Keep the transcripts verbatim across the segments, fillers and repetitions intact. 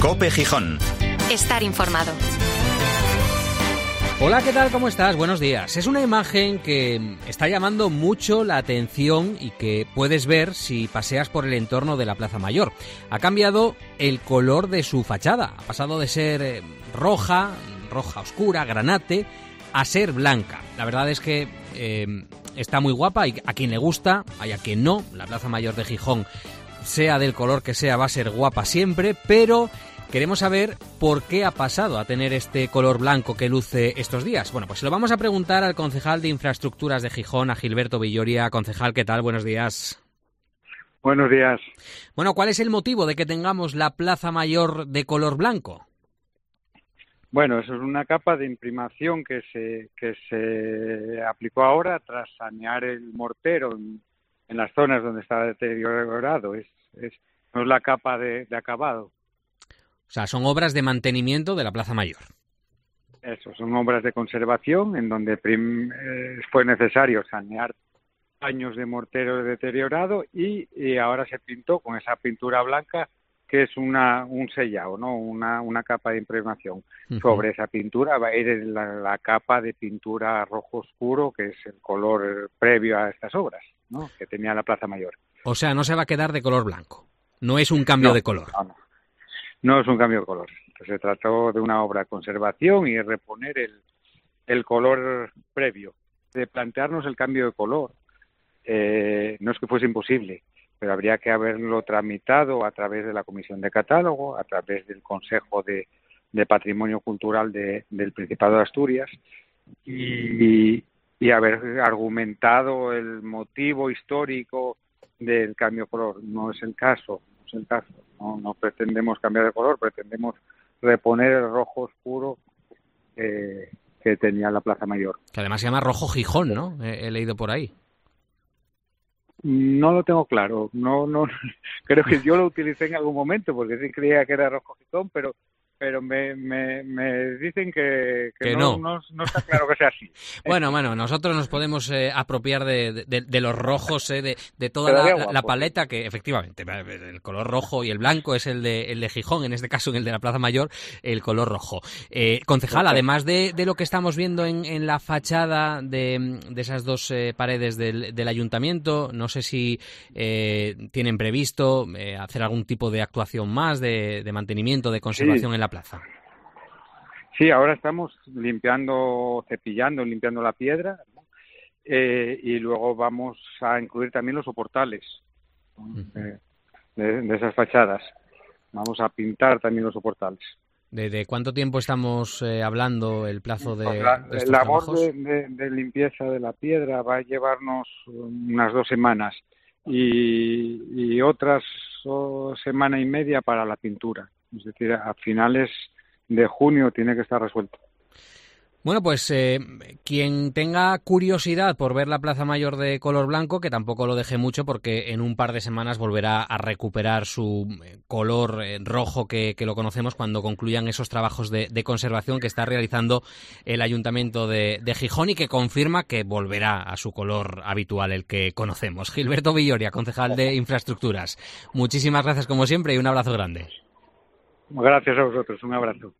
COPE Gijón. Estar informado. Hola, ¿qué tal? ¿Cómo estás? Buenos días. Es una imagen que está llamando mucho la atención y que puedes ver si paseas por el entorno de la Plaza Mayor. Ha cambiado el color de su fachada. Ha pasado de ser eh, roja, roja oscura, granate, a ser blanca. La verdad es que eh, está muy guapa y a quien le gusta, hay a quien no. La Plaza Mayor de Gijón, sea del color que sea, va a ser guapa siempre, pero queremos saber por qué ha pasado a tener este color blanco que luce estos días. Bueno, pues se lo vamos a preguntar al concejal de Infraestructuras de Gijón, a Gilberto Villoria. Concejal, ¿qué tal? Buenos días. Buenos días. Bueno, ¿cuál es el motivo de que tengamos la Plaza Mayor de color blanco? Bueno, eso es una capa de imprimación que se que se aplicó ahora tras sanear el mortero en, en las zonas donde está deteriorado. Es, es, no es la capa de, de acabado. O sea, son obras de mantenimiento de la Plaza Mayor. Eso, son obras de conservación en donde prim, eh, fue necesario sanear años de mortero deteriorado y, y ahora se pintó con esa pintura blanca que es una un sellado, ¿no? Una, una capa de impregnación. Uh-huh. Sobre esa pintura va a ir la, la capa de pintura rojo oscuro, que es el color previo a estas obras, ¿no? Que tenía la Plaza Mayor. O sea, no se va a quedar de color blanco. No es un cambio no, de color. No, no. No es un cambio de color. Se trató de una obra de conservación y reponer el, el color previo. De plantearnos el cambio de color, eh, no es que fuese imposible, pero habría que haberlo tramitado a través de la Comisión de Catálogo, a través del Consejo de, de Patrimonio Cultural de, del Principado de Asturias y, y haber argumentado el motivo histórico del cambio de color. No es el caso. Es el caso. No, no pretendemos cambiar de color, pretendemos reponer el rojo oscuro eh, que tenía la Plaza Mayor. Que además se llama rojo Gijón, ¿no? He, he leído por ahí. No lo tengo claro. No, no. Creo que yo lo utilicé en algún momento porque sí creía que era rojo Gijón, pero pero me, me, me dicen que, que, que no, no. No, no está claro que sea así. Bueno, bueno, nosotros nos podemos eh, apropiar de, de, de los rojos, eh, de, de toda la, la, la paleta, que efectivamente el color rojo y el blanco es el de, el de Gijón, en este caso en el de la Plaza Mayor, el color rojo. Eh, concejal, okay. Además de, de lo que estamos viendo en, en la fachada de, de esas dos eh, paredes del, del ayuntamiento, no sé si eh, tienen previsto eh, hacer algún tipo de actuación más de, de mantenimiento, de conservación sí. en la plaza. Sí, ahora estamos limpiando, cepillando, limpiando la piedra, ¿no? eh, y luego vamos a incluir también los soportales, ¿no? de, de, de esas fachadas. Vamos a pintar también los soportales. ¿De, de cuánto tiempo estamos eh, hablando el plazo de, pues la, de estos El labor trabajos? de, de, de limpieza de la piedra va a llevarnos unas dos semanas y, y otras oh, semana y media para la pintura. Es decir, a finales de junio tiene que estar resuelto. Bueno, pues eh, quien tenga curiosidad por ver la Plaza Mayor de color blanco, que tampoco lo deje mucho porque en un par de semanas volverá a recuperar su color eh, rojo que, que lo conocemos cuando concluyan esos trabajos de, de conservación que está realizando el Ayuntamiento de, de Gijón y que confirma que volverá a su color habitual, el que conocemos. Gilberto Villoria, concejal de Infraestructuras. Muchísimas gracias como siempre y un abrazo grande. Gracias a vosotros, un abrazo.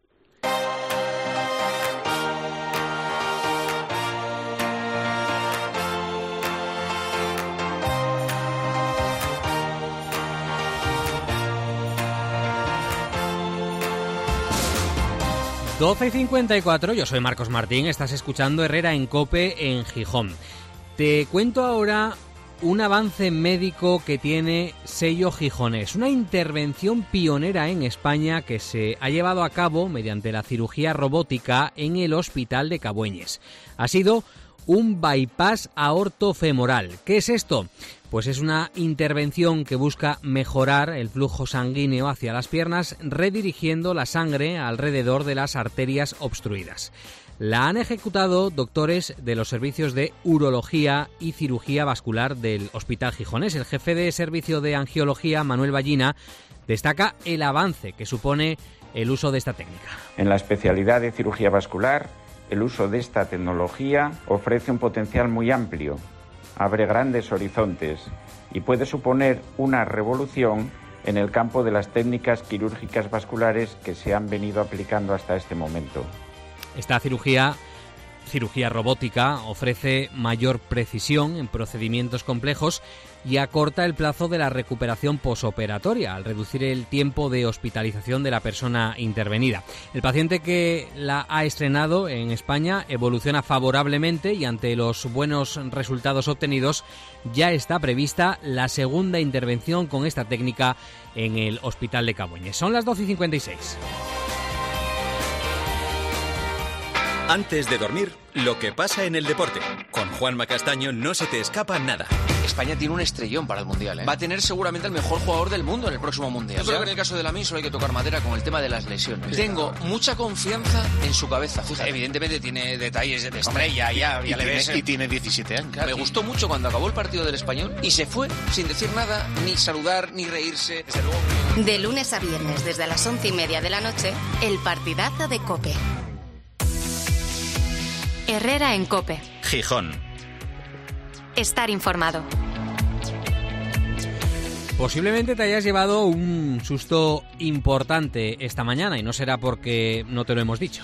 doce y cincuenta y cuatro, yo soy Marcos Martín, estás escuchando Herrera en COPE en Gijón. Te cuento ahora un avance médico que tiene sello gijonés, una intervención pionera en España que se ha llevado a cabo mediante la cirugía robótica en el Hospital de Cabueñes. Ha sido un bypass aortofemoral. ¿Qué es esto? Pues es una intervención que busca mejorar el flujo sanguíneo hacia las piernas, redirigiendo la sangre alrededor de las arterias obstruidas. La han ejecutado doctores de los servicios de urología y cirugía vascular del Hospital Gijonés. El jefe de servicio de angiología, Manuel Ballina, destaca el avance que supone el uso de esta técnica. En la especialidad de cirugía vascular, el uso de esta tecnología ofrece un potencial muy amplio, abre grandes horizontes y puede suponer una revolución en el campo de las técnicas quirúrgicas vasculares que se han venido aplicando hasta este momento. Esta cirugía, cirugía robótica, ofrece mayor precisión en procedimientos complejos y acorta el plazo de la recuperación posoperatoria al reducir el tiempo de hospitalización de la persona intervenida. El paciente que la ha estrenado en España evoluciona favorablemente y ante los buenos resultados obtenidos ya está prevista la segunda intervención con esta técnica en el Hospital de Cabueñes. Son las doce y cincuenta y seis. Antes de dormir, lo que pasa en el deporte. Con Juanma Castaño no se te escapa nada. España tiene un estrellón para el Mundial, ¿eh? Va a tener seguramente el mejor jugador del mundo en el próximo Mundial. Yo creo que en el caso de Lamine solo hay que tocar madera con el tema de las lesiones. Tengo mucha confianza en su cabeza. Fíjate, evidentemente tiene detalles de estrella, ya, ya le ves. Y tiene diecisiete años. Claro, me gustó mucho cuando acabó el partido del Español y se fue sin decir nada, ni saludar, ni reírse. Desde luego. De lunes a viernes, desde las once y media de la noche, el partidazo de COPE. Herrera en COPE. Gijón. Estar informado. Posiblemente te hayas llevado un susto importante esta mañana y no será porque no te lo hemos dicho.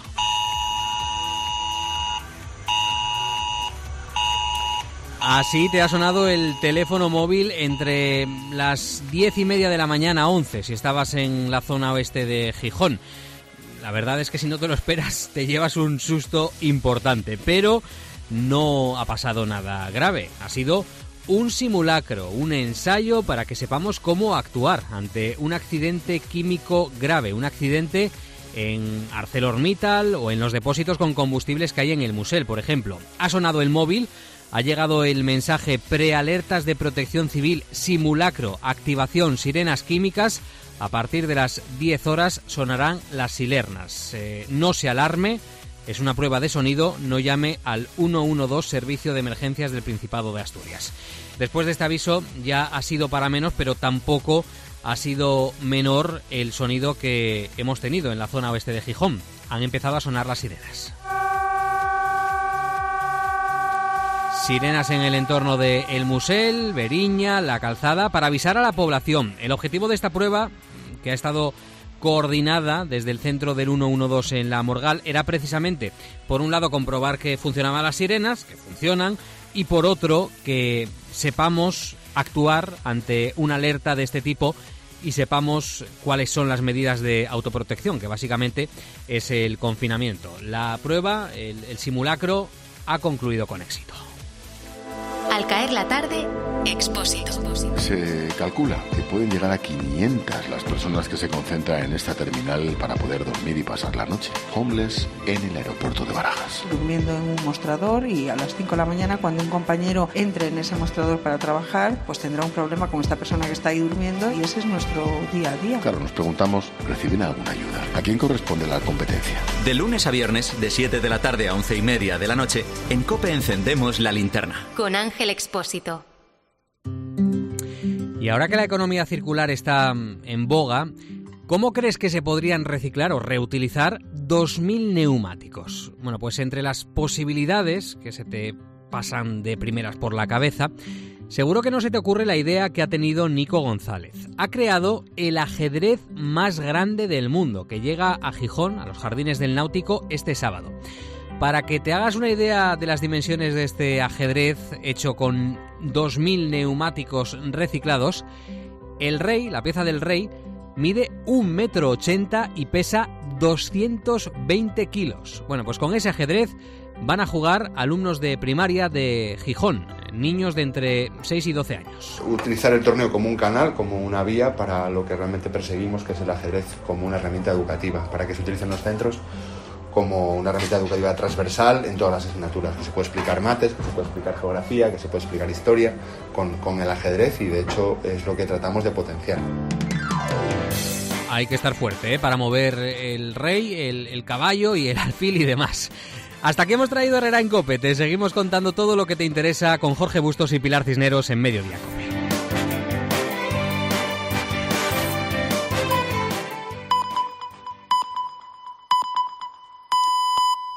Así te ha sonado el teléfono móvil entre las diez y media de la mañana, once, si estabas en la zona oeste de Gijón. La verdad es que si no te lo esperas te llevas un susto importante, pero no ha pasado nada grave. Ha sido un simulacro, un ensayo para que sepamos cómo actuar ante un accidente químico grave, un accidente en ArcelorMittal o en los depósitos con combustibles que hay en el Musel, por ejemplo. Ha sonado el móvil, ha llegado el mensaje prealertas de protección civil, simulacro, activación, sirenas químicas. A partir de las diez horas sonarán las sirenas. Eh, no se alarme, es una prueba de sonido, no llame al uno uno dos, Servicio de Emergencias del Principado de Asturias. Después de este aviso ya ha sido para menos, pero tampoco ha sido menor el sonido que hemos tenido en la zona oeste de Gijón. Han empezado a sonar las sirenas. Sirenas en el entorno de El Musel, Beriña, La Calzada, para avisar a la población. El objetivo de esta prueba, que ha estado coordinada desde el centro del uno uno dos en La Morgal, era precisamente, por un lado, comprobar que funcionaban las sirenas, que funcionan, y por otro, que sepamos actuar ante una alerta de este tipo y sepamos cuáles son las medidas de autoprotección, que básicamente es el confinamiento. La prueba, el, el simulacro, ha concluido con éxito. Al caer la tarde, Expósito. Se calcula que pueden llegar a quinientas las personas que se concentran en esta terminal para poder dormir y pasar la noche. Homeless en el aeropuerto de Barajas. Durmiendo en un mostrador y a las cinco de la mañana, cuando un compañero entre en ese mostrador para trabajar, pues tendrá un problema con esta persona que está ahí durmiendo y ese es nuestro día a día. Claro, nos preguntamos, ¿reciben alguna ayuda? ¿A quién corresponde la competencia? De lunes a viernes, de siete de la tarde a once y media de la noche, en COPE encendemos la linterna. Con Ángel Expósito. Y ahora que la economía circular está en boga, ¿cómo crees que se podrían reciclar o reutilizar dos mil neumáticos? Bueno, pues entre las posibilidades que se te pasan de primeras por la cabeza, seguro que no se te ocurre la idea que ha tenido Nico González. Ha creado el ajedrez más grande del mundo, que llega a Gijón, a los Jardines del Náutico, este sábado. Para que te hagas una idea de las dimensiones de este ajedrez hecho con dos mil neumáticos reciclados, el rey, la pieza del rey, mide un metro ochenta y pesa doscientos veinte kilos. Bueno, pues con ese ajedrez van a jugar alumnos de primaria de Gijón, niños de entre seis y doce años. Utilizar el torneo como un canal, como una vía para lo que realmente perseguimos, que es el ajedrez como una herramienta educativa, para que se utilicen los centros como una herramienta educativa transversal en todas las asignaturas, que se puede explicar mates, que se puede explicar geografía, que se puede explicar historia con, con el ajedrez, y de hecho es lo que tratamos de potenciar. Hay que estar fuerte, ¿eh?, para mover el rey, el, el caballo y el alfil y demás. Hasta aquí hemos traído Herrera en COPE. Te seguimos contando todo lo que te interesa con Jorge Bustos y Pilar Cisneros en Mediodía COPE.